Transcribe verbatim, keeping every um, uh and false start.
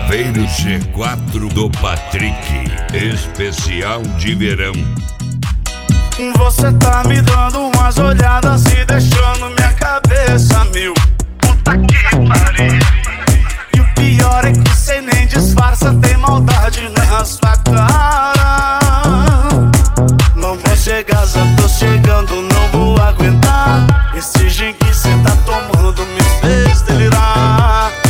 Chaveiro G quatro do Patrick, especial de verão. Você tá me dando umas olhadas e deixando minha cabeça mil. Puta que pariu. E o pior é que cê nem disfarça, tem maldade na sua cara. Não vou chegar, já tô chegando, não vou aguentar. Esse gin que cê tá tomando me fez delirar.